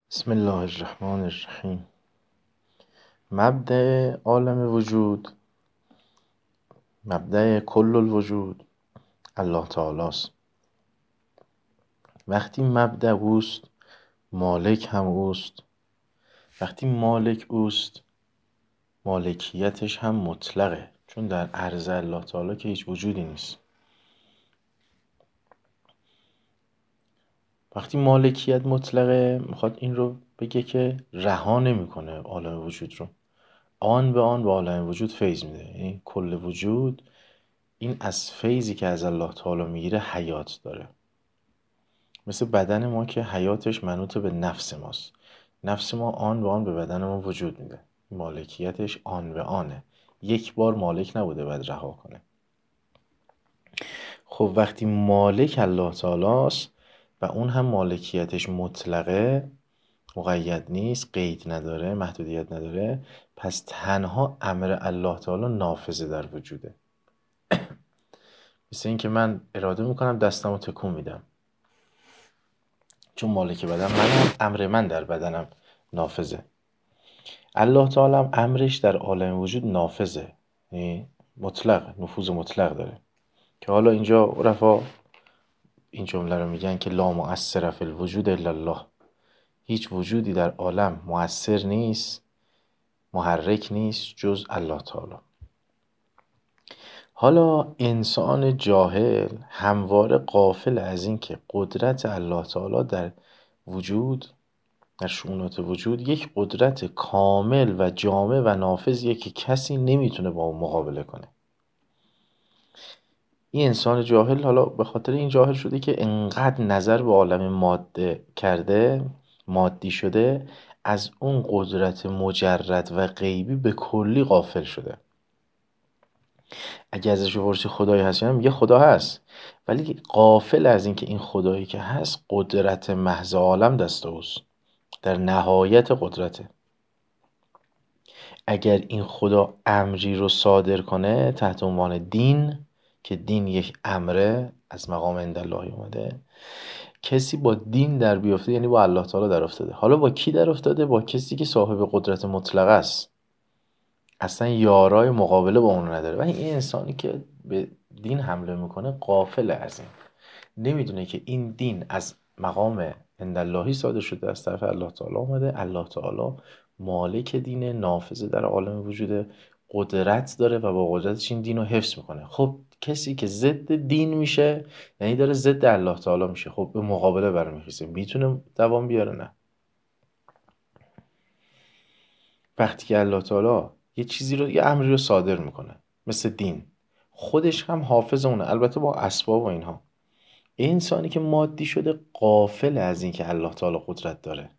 بسم الله الرحمن الرحیم. مبدأ عالم وجود، مبدأ کل الوجود الله تعالی است. وقتی مبدأ اوست، مالک هم اوست. وقتی مالک اوست، مالکیتش هم مطلقه، چون در عرض الله تعالی که هیچ وجودی نیست. وقتی مالکیت مطلقه، میخواد این رو بگه که رها نمیکنه عالم وجود رو، آن به آن به عالم وجود فیض میده. یعنی کل وجود این از فیضی که از الله تعالی میگیره حیات داره. مثل بدن ما که حیاتش منوط به نفس ماست. نفس ما آن به آن به بدن ما وجود میده، مالکیتش آن به آنه، یک بار مالک نبوده بعد رها کنه. خب وقتی مالک الله تعالی است و اون هم مالکیتش مطلقه، مقید نیست، قید نداره، محدودیت نداره، پس تنها امر الله تعالی نافذه در وجوده. مثل این که من اراده میکنم دستمو تکون میدم، چون مالک بدن منم، امر من در بدنم نافذه. الله تعالی هم امرش در عالم وجود نافذه، یعنی مطلق، نفوذ مطلق داره. که حالا اینجا عرفا این جمله رو میگن که لا مؤثر فی الوجود الا الله. هیچ وجودی در عالم مؤثر نیست، محرک نیست جز الله تعالی. حالا انسان جاهل همواره غافل از این که قدرت الله تعالی در وجود، در شؤونات وجود، یک قدرت کامل و جامع و نافذیه که کسی نمیتونه با اون مقابله کنه. این انسان جاهل حالا به خاطر این جاهل شده که انقدر نظر به عالم ماده کرده، مادی شده، از اون قدرت مجرد و غیبی به کلی غافل شده. اگه ازش بپرسی خدایی هست یا نه، میگه خدا هست، ولی غافل از این که این خدایی که هست قدرت محض عالم دست اوست، در نهایت قدرته. اگر این خدا امری رو صادر کنه تحت عنوان دین، که دین یک امره از مقام عندالله اومده، کسی با دین در بیفته یعنی با الله تعالی در افتاده. حالا با کی در افتاده؟ با کسی که صاحب قدرت مطلقه است، اصلا یارای مقابله با اون نداره. و این انسانی که به دین حمله میکنه غافل از این، نمیدونه که این دین از مقام عنداللهی صادر شده، از طرف الله تعالی اومده. الله تعالی مالک دینه، نافذه در عالم وجود، قدرت داره و با قدرتش این دین رو حفظ میکنه. خب کسی که ضد دین میشه یعنی داره ضد الله تعالی میشه. خب به مقابله برمیخیزه، میتونه دوام بیاره؟ نه. وقتی که الله تعالی یه چیزی رو، یه امری رو صادر میکنه مثل دین، خودش هم حافظ اونه، البته با اسباب و اینها. انسانی که مادی شده غافل از این که الله تعالی قدرت داره.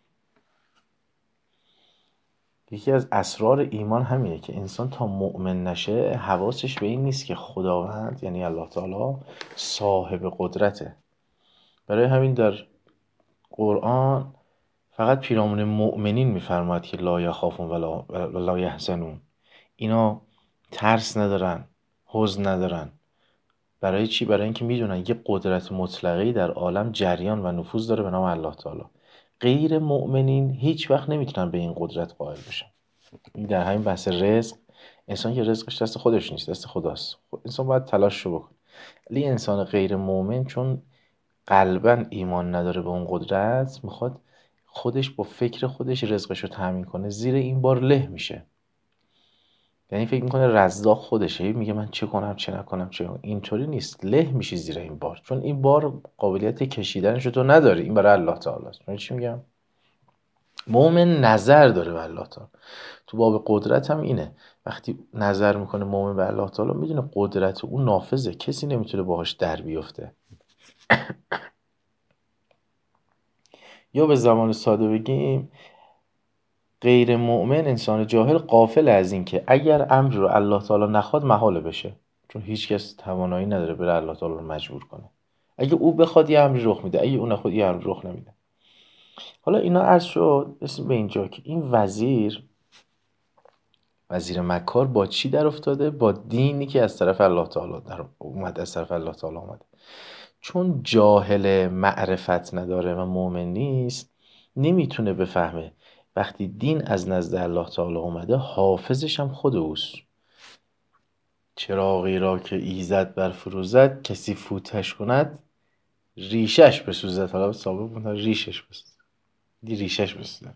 یکی از اسرار ایمان همینه که انسان تا مؤمن نشه حواسش به این نیست که خداوند یعنی الله تعالی صاحب قدرته. برای همین در قرآن فقط پیرامون مؤمنین میفرماد که لا یخافون ولا یحزنون. اینا ترس ندارن، حزن ندارن. برای چی؟ برای اینکه میدونن یه قدرت مطلقی در عالم جریان و نفوذ داره به نام الله تعالی. غیر مؤمنین هیچ وقت نمیتونن به این قدرت قائل بشن. این در همین بحث رزق، انسان که رزقش دست خودش نیست، دست خداست. انسان باید تلاش رو بکنه. ولی انسان غیر مؤمن چون قلبا ایمان نداره به اون قدرت، میخواد خودش با فکر خودش رزقش رو تامین کنه، زیر این بار له میشه. یعنی فکر میکنه رزاق خودشه، میگه من چه کنم چه نکنم چه کنم. اینطوری نیست، له میشی زیر این بار، چون این بار قابلیت کشیدنش رو تو نداری. این برای الله تعالی است. من چی میگم؟ مؤمن نظر داره به الله تعالی. تو باب قدرت هم اینه، وقتی نظر میکنه مؤمن به الله تعالی، میدونه قدرت اون نافذه، کسی نمیتونه باهاش در بیفته. یا به زمان ساده بگیم، غیر مؤمن، انسان جاهل، غافل از این که اگر امر رو الله تعالی نخواد محاله بشه، چون هیچ کس توانایی نداره بره الله تعالی رو مجبور کنه. اگه او بخواد یه امری رخ میده، اگه او نخواد یه امری رخ نمیده. حالا اینا عرض شد اسم به اینجا که این وزیر مکار با چی در افتاده؟ با دینی که از طرف الله تعالی در اومد، از طرف الله تعالی اومده. چون جاهل معرفت نداره و مؤمن نیست، نمیتونه بفهمه وقتی دین از نزد الله تعالی اومده حافظش هم خود اوست. چراغی را که ایزد برفروزد، کسی فوتش کند ریشش بسوزد. حالا ثابت بودن ریشش بسوزد، ریشش بسوزد.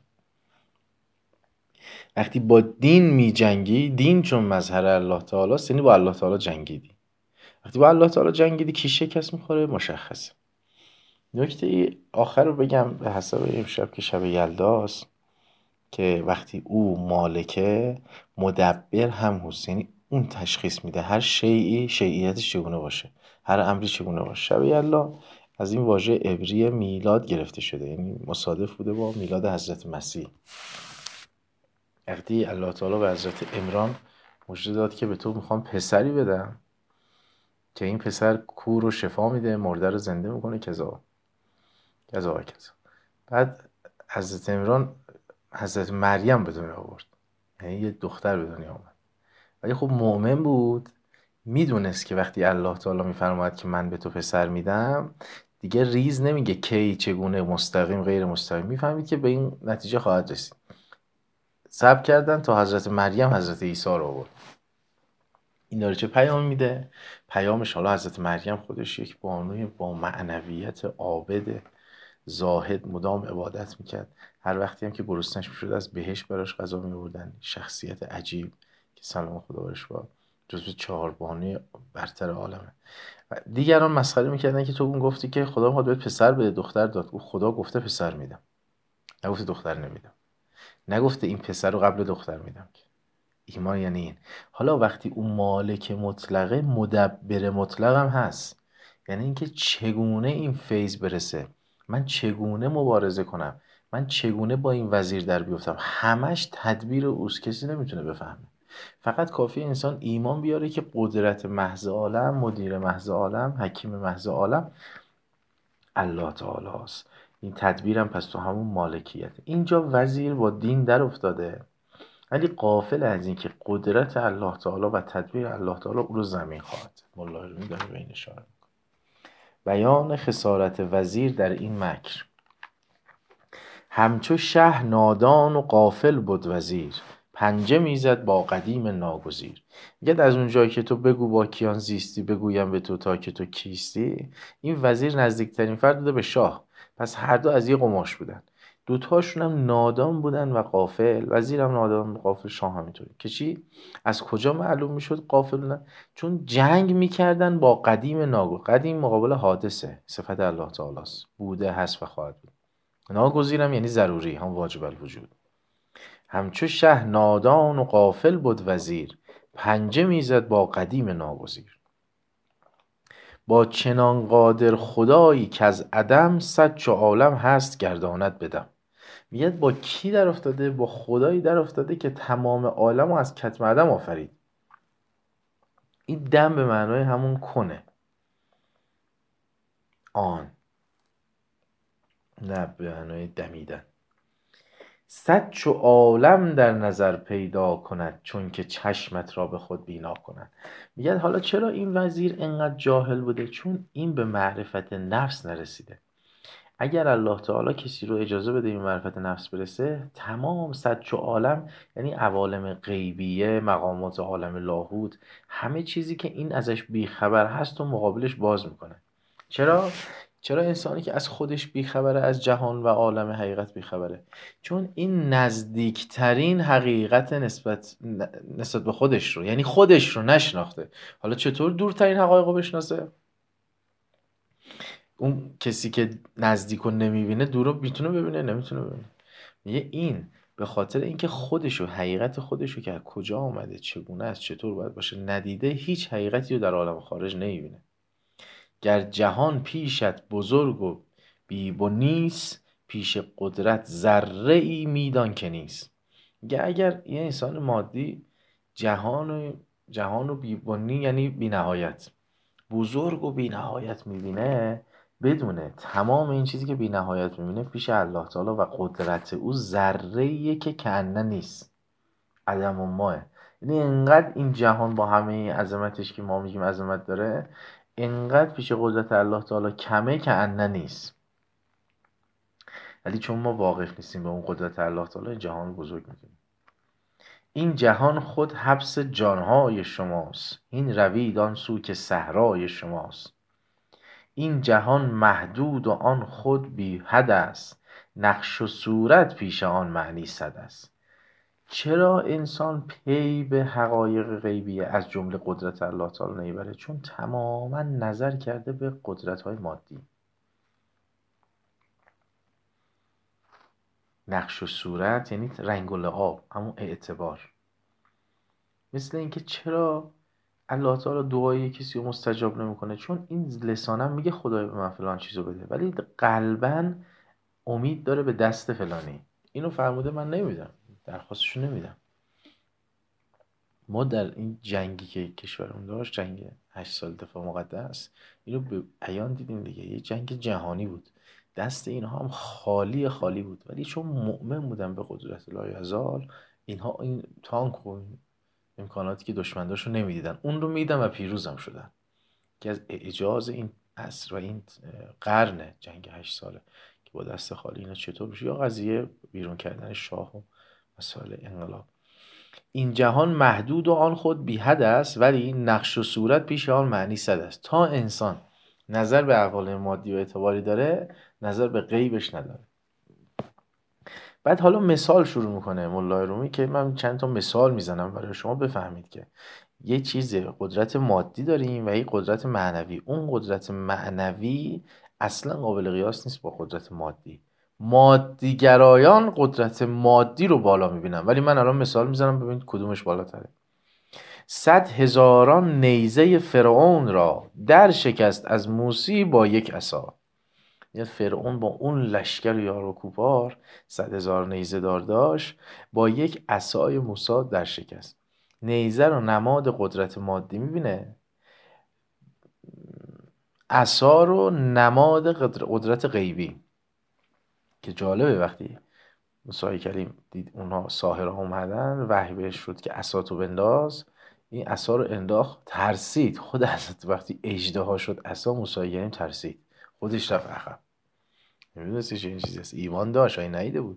وقتی با دین می جنگی، دین چون مظهر الله تعالی است، یعنی با الله تعالی جنگیدی. وقتی با الله تعالی جنگیدی کی شکست میخوره مشخصه. نکته آخر رو بگم به حساب امشب که شب یلداست، که وقتی او مالکه مدبر هم هست، یعنی اون تشخیص میده هر شیعی شیعیتش چگونه باشه، هر امری چگونه باشه. شب یلدا از این واژه عبری میلاد گرفته شده، یعنی مصادف بوده با میلاد حضرت مسیح. وقتی الله تعالی به حضرت عمران مژده داد که به تو میخوام پسری بدم که این پسر کور رو شفا میده، مرده رو زنده میکنه، کذا کذا کذا. بعد حضرت عمران حضرت مریم به دنیا آورد، یعنی یه دختر به دنیا آمد. ولی خب مؤمن بود، میدونست که وقتی الله تعالی میفرماید که من به تو پسر میدم، دیگه ریز نمیگه کی، چگونه، مستقیم، غیر مستقیم، میفهمید که به این نتیجه خواهد رسید. صبر کردن تا حضرت مریم حضرت عیسی رو آورد. این داره چه پیام میده؟ پیامش حالا حضرت مریم خودش یک بانوی با معنویت عابد زاهد، مدام عبادت میکرد. هر وقتی هم که گرسنش میشد از بهشت براش غذا میوردن. شخصیت عجیب که سلام خدا برش باد، جزو 4 بانوی برتر عالمه. دیگران مسخره میکردن که تو اون گفتی که خدا میخواد بهت پسر بده، دختر داد. خدا گفته پسر میدم، نگفته دختر نمیدم، نگفته این پسر رو قبل دختر میدم. که ایمان یعنی این. حالا وقتی اون مالک مطلقه، مدبر مطلق هم هست، یعنی اینکه چگونه این فیض برسه، من چگونه مبارزه کنم، من چگونه با این وزیر در بیفتم، همش تدبیر اوست، کسی نمیتونه بفهمه. فقط کافی انسان ایمان بیاره که قدرت محض عالم، مدیر محض عالم، حکیم محض عالم الله تعالی است. این تدبیرم پس تو همون مالکیت. اینجا وزیر با دین در افتاده، ولی غافل از این که قدرت الله تعالی و تدبیر الله تعالی او رو زمین خواهد. مولا علمی داره به این اشاره میکنه. بیان خسارت وزیر در این مکر: همچو شه نادان و غافل بود وزیر، پنجه میزد با قدیم ناگزیر. میگه از اون جایی که تو بگو با کیان زیستی، بگویم به تو تا که تو کیستی. این وزیر نزدیکترین فرد بوده به شاه، پس هر دو از یه قماش بودن. دوتاشون هم نادان بودن و غافل. وزیر هم نادان و غافل، شاه همینطوری. که چی؟ از کجا معلوم میشد غافل بودن؟ چون جنگ میکردن با قدیم ناگزیر. قدیم مقابل حادثه، صفت الله تعالی است، بوده، هست و خواهد بود. ناگزیرم یعنی ضروری، هم واجب الوجود. همچو شه نادان و غافل بود وزیر، پنجه میزد با قدیم ناگزیر. با چنان قادر خدایی که از عدم، صد چو عالم هست گرداند بدم. میگه با کی در افتاده؟ با خدایی در افتاده که تمام عالم رو از کتم عدم آفرید. این دم به معنای همون کنه، آن، نه به معنای دمیدن. صد چو عالم در نظر پیدا کند، چون که چشمت را به خود بینا کند. میگن حالا چرا این وزیر انقدر جاهل بوده؟ چون این به معرفت نفس نرسیده. اگر الله تعالی کسی رو اجازه بده این معرفت نفس برسه، تمام صد چو عالم، یعنی عوالم غیبیه، مقامات عالم لاهوت، همه چیزی که این ازش بیخبر هست و مقابلش باز میکنه. چرا؟ چرا انسانی که از خودش بیخبره، از جهان و عالم حقیقت بیخبره؟ چون این نزدیکترین حقیقت نسبت به خودش رو، یعنی خودش رو نشناخته. حالا چطور دورترین حقایق رو بشناسه؟ اون کسی که نزدیک رو نمیبینه، دور رو میتونه ببینه؟ نمیتونه ببینه. میگه این به خاطر اینکه خودشو، حقیقت خودشو که از کجا آمده، چگونه است، چطور باید باشه، ندیده، هیچ حقیقتی رو در عالم خارج نمیبینه. گر جهان پیشت بزرگ و بی‌بنیست، پیش قدرت ذره ای میدان که نیست. میگه اگر یه انسان مادی جهان و بی‌بنی یعنی بی‌نهایت، بزرگ و بی‌نهایت میبینه، بدونه تمام این چیزی که بی‌نهایت میبینه پیش الله تعالی و قدرت او ذره‌ایه که کنه نیست، عدم و ماه. یعنی انقدر این جهان با همه عظمتش که ما میگیم عظمت داره، انقدر پیش قدرت الله تعالی کمه که انه نیست. ولی چون ما واقف نیستیم به اون قدرت الله تعالی، این جهان رو بزرگ می‌کنیم. این جهان خود حبس جانهای شماست، این روید آن سو که صحرای شماست. این جهان محدود و آن خود بی حد است، نقش و صورت پیش آن معنی صد است. چرا انسان پی به حقایق غیبیه از جمله قدرت الله تعالی نمیبره؟ چون تماما نظر کرده به قدرت‌های مادی. نقش و صورت یعنی رنگ و لعاب، همون اعتبار. مثل اینکه چرا الله تعالی دعای کسی رو مستجاب نمیکنه؟ چون این لسانم میگه خدای به من فلان چیزو بده، ولی قلباً امید داره به دست فلانی. اینو فرموده من نمیدم، درخواستشو نمیدم. ما در این جنگی که کشورمون داشت، جنگ 8 سال دفاع مقدس، اینو به عیان دیدیم دیگه. یه جنگ جهانی بود، دست اینها هم خالی خالی بود، ولی چون مؤمن بودن به قدرت لایزال، اینها این تانک و امکاناتی که دشمن داشت رو نمیدیدن، اون رو میدیدن و پیروزم شدن. که از اعجاز این عصر و این قرن جنگ 8 ساله که با دست خالی اینا چطور بشه. یا قضیه بیرون کردن شاه و مسائل انقلاب. این جهان محدود و آن خود بی حد است، ولی نقش و صورت پیش آن معنی صد است. تا انسان نظر به احوال مادی و اعتباری داره، نظر به غیبش نداره. بعد حالا مثال شروع میکنه مولای رومی که من چند تا مثال میزنم برای شما بفهمید که یه چیز قدرت مادی داریم و یه قدرت معنوی. اون قدرت معنوی اصلا قابل قیاس نیست با قدرت مادی. مادیگرایان قدرت مادی رو بالا میبینن، ولی من الان مثال میزنم ببینید کدومش بالاتره. 100,000 نیزه فرعون را در شکست از موسی با یک عصا. یعنی فرعون با اون لشکر یار و کوپار 100,000 نیزه دار داشت، با یک عصای موسی در شکست. نیزه رو نماد قدرت مادی میبینه، عصا رو نماد قدرت غیبی. که جالبه وقتی موسی کلیم دید اونها ساحرها اومدن، وحی بهش شد که عصاتو بنداز، این عصا رو انداخت، ترسید. خود حضرت وقتی اژدها شد عصا، موسی کلیم ترسید، خودش رفت عقب. نمیدونستی چه این چیزی هست، ایمان داشت ولی ندیده بود.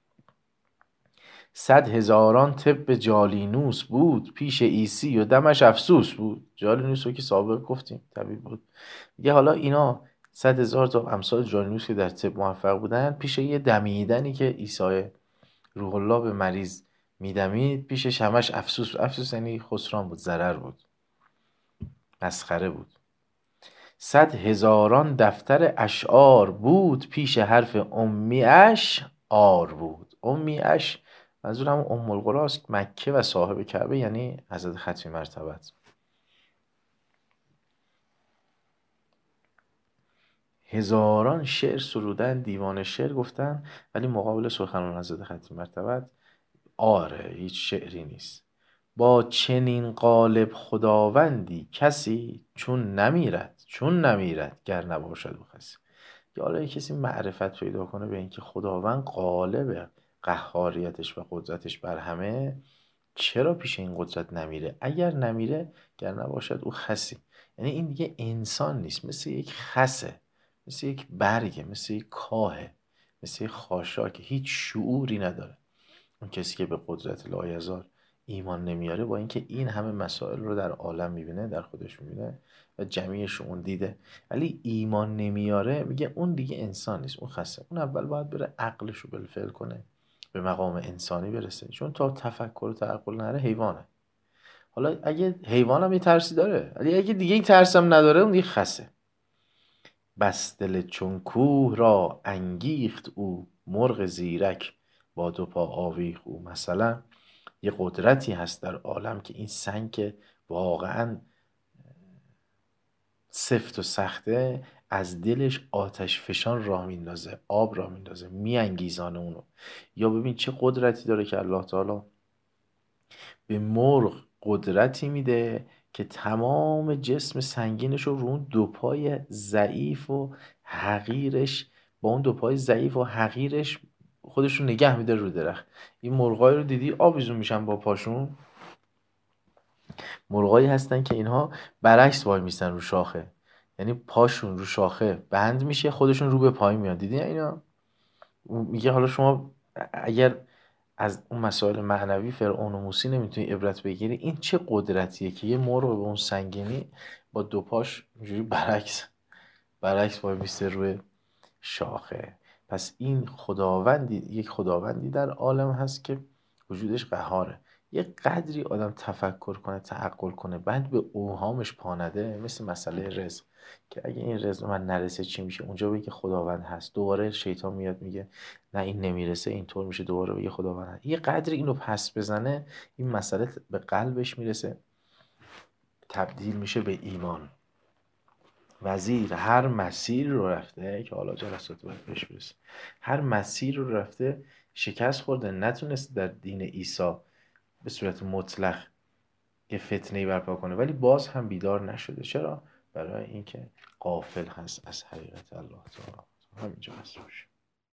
100,000 طب جالینوس بود پیش عیسی و دمش افسوس بود. جالینوس رو که سابق گفتیم طبیب بود. میگه حالا اینا 100,000 تا امثال جالینوس که در طب موفق بودن، پیش یه دمیدنی که عیسی روح الله به مریض میدمید، پیشش همش افسوس. افسوس یعنی خسران بود، ضرر بود، مسخره بود. 100,000 دفتر اشعار بود پیش حرف امیش آر بود. امیش منظور همون ام القری است، مکه و صاحب کعبه، یعنی حضرت ختمی مرتبت. 1000 شعر سرودن، دیوان شعر گفتن، ولی مقابل سخنان حضرت ختمی مرتبت آره، هیچ شعری نیست. با چنین قالب خداوندی کسی چون نمیرد گر نباشد او کسی. یا حالا کسی معرفت پیدا کنه به اینکه خداوند غالب قهاریتش و قدرتش بر همه، چرا پیش این قدرت نمیره؟ اگر نمیره گر نباشد او خسی. یعنی این دیگه انسان نیست، مثل یک خسه، مثل یک برگه، مثل یک کاهه، مثل یک خاشاک، هیچ شعوری نداره. اون کسی که به قدرت لایزال ایمان نمیاره، با اینکه این همه مسائل رو در عالم میبینه، در خودش میبینه و جمعیش اون دیده، ولی ایمان نمیاره، میگه اون دیگه انسان نیست، اون خسته. اون اول باید بره عقلش رو بالفعل کنه، به مقام انسانی برسه، چون تا تفکر و تعقل نره حیوانه. حالا اگه حیوان هم یه ترسی داره، ولی اگه دیگه این ترس هم نداره، اون دیگه خسه. بس دل چون کوه را انگیخت او، مرغ زیرک با 2 پا آویخت او. مثلا یه قدرتی هست در عالم که این سنگ که واقعا سفت و سخته، از دلش آتش فشان راه میندازه، آب راه میندازه، میانگیزانه اونو. یا ببین چه قدرتی داره که الله تعالی به مرغ قدرتی میده که تمام جسم سنگینش رو اون 2 پای ضعیف و حقیرش، با اون 2 پای ضعیف و حقیرش خودش رو نگه میده رو درخت. این مرغای رو دیدی آویزون میشن با پاشون؟ مرغایی هستن که اینها برعکس وای میستن رو شاخه، یعنی پاشون رو شاخه بند میشه، خودشون رو به پایین میاد. دیدی اینا؟ میگه حالا شما اگر از اون مسائل معنوی فرعون و موسی نمیتونی عبرت بگیری، این چه قدرتیه که یه مرغ به اون سنگینی با دو پاش اینجوری برعکس وای میسته روی شاخه. پس این خداوندی، یک خداوندی در عالم هست که وجودش قهاره. یه قدری آدم تفکر کنه، تعقل کنه، بعد به اوهامش پا نده، مثل مسئله رزق که اگه این رزق من نرسه چی میشه، اونجا بگه خداوند هست، دوباره شیطان میاد میگه نه این نمیرسه اینطور میشه، دوباره بگه خداوند هست. یه قدری اینو پس بزنه، این مسئله به قلبش میرسه، تبدیل میشه به ایمان. وزیر هر مسیر رو رفته، که حالا جلسات باید بهش برسه، هر مسیر رو رفته شکست خورده، نتونسته در دین عیسی به صورت مطلق یه فتنه‌ای برپا کنه، ولی باز هم بیدار نشده. چرا؟ برای اینکه غافل هست از حقیقت الله تعالی. همینجا هست باشه.